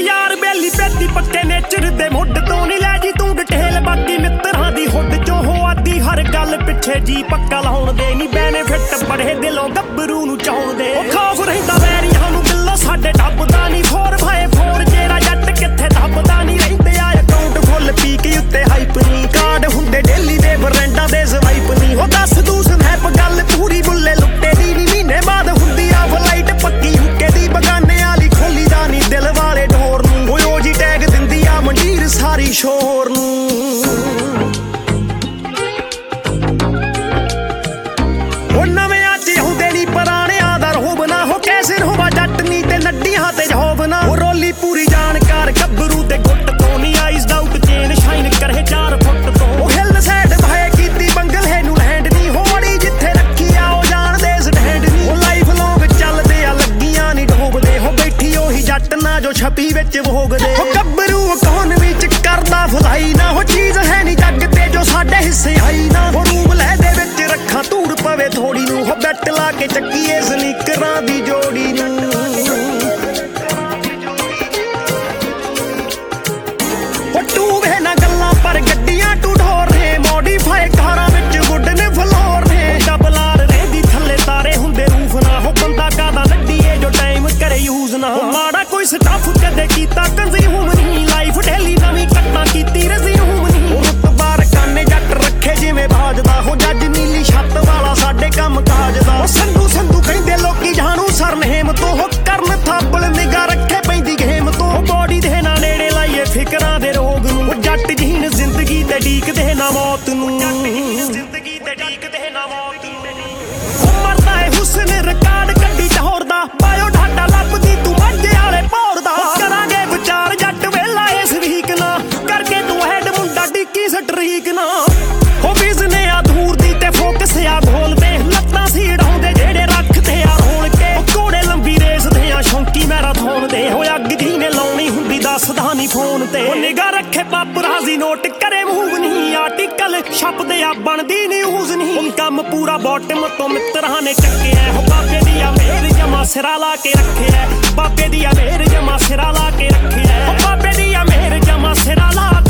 यार बेली पेती पक्के नेचर दे मुड तो नहीं लै जी तू डिटेल बाकी मित्रां दी हुड चो हो आदी हर गल पिछे जी पक्का लाउण दे नी बेनिफिट बड़े दिलों गब्बरू नूं चाउण दे खौफ रहिंदा वैरियां नूं दिलों साडे डब्बदा नी 4x4 जेड़ा जट कित्थे दबदा नी रहिंदे आ अकाउंट फुल पीक उत्ते हाइप नी कार्ड हुंदे डेली दे ब्रांडां दे स्वाइप नी हो दस दू स्नैप गल पूरी बुल्ले लुट्टे दी नी महीने बाद हुंदी आ फ्लाइट पक्की हुक्के दी बगाने वाली खोली दा नी दिल वाले ढोर नूं ओ जी टैग दिंदी आ मंडीर सारी शोर नूं रोली पूरी जानकार गब्बरू ते गुट तो नी आइस डाउट चेन शाइन करे 4 फुट तो हिल सैड भाए कीती बंगल है नू लैंड नी होड़ी जिथे रखी आओ जान दे स्टैंड नी ओ लाइफ लॉन्ग चलदे आ लगियां नी डोबदे हो बैठी ओही जट ना जो छपी विच भोगदे हो गब्बरू कौन विच करदा फलाई ना हो चीज है नी जग ते जो साडे हिस्से आई ना हो रूम लै दे विच रखा धूड़ पवे थोड़ी नू हो बैट ला के चक्कीए स्नीकरां दी जोड़ी नू पर गड्डियां टू ढोर ने मॉडिफाई कारां विच गुड ने फ्लोर ने डबलार रेंदी थल्ले तारे हुंदे रूफ ना हो बंदा कादा लड्डीए जो टाइम करे यूज ना हो माड़ा कोई स्टफ कदे कीता कंज्यूम नहीं लाइफ डेली नवीं कट्टा कीती रिज्यूम नहीं रुतबार काने जट रखे जिवें बाजदा हो जज नीली छत वाला साडे काम काज दा ओ संधू संधू कहंदे लोकी जाणू सरनेम तो हो करन थाबल निगा रखे पैंदी गेम तो बॉडी दे ना नेड़े लाइए फिकरां दे रोग नूं जट जीन जिंदगी ते ढीकदे ना मौत नूं जिंदगी ते ढीकदे ना मौत नूं मरदा है हुस्न रिकार्ड कड्डी टहौर दा बायो डाटा लभदी तू मंजे वाले भौर दा करांगे विचार जट वेला इस वीक ना करके तू हैड मुंडा डिक्की स्ट्रीक ना हो बिजने आ दूर दी ते फोकस आ गोल ते लत्तां सीड़ाउंदे जेड़े रखदे आ रोल के घोड़े लंबी रेस दे आ शौंकी मैराथन दे हो अग दी ने लाउणी हुंदी दसदा नी फोन ते निगाह रखे पापराजी नोट करे मूव नहीं आर्टिकल छपदे आ बनदी न्यूज़ नहीं काम पूरा बॉटम तो मित्रां ने चक्के हो बाबे दी आ मेर जमा सिरा ला के रखे है बाबे दी आ मेर जमा सिरा ला के रखे है बाबे दी आ मेर जमा सिरा ला